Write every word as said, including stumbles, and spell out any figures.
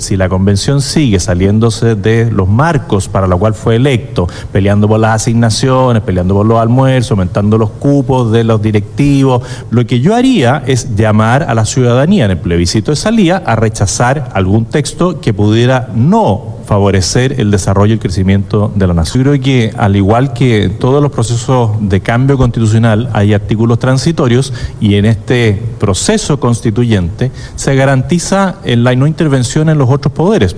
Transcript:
Si la convención sigue saliéndose de los marcos para los cuales fue electo, peleando por las asignaciones, peleando por los almuerzos, aumentando los cupos de los directivos, lo que yo haría es llamar a la ciudadanía en el plebiscito de salida a rechazar algún texto que pudiera no favorecer el desarrollo y el crecimiento de la nación. Yo creo que, al igual que todos los procesos de cambio constitucional, hay artículos transitorios y en este proceso constituyente se garantiza la no intervención en los otros poderes.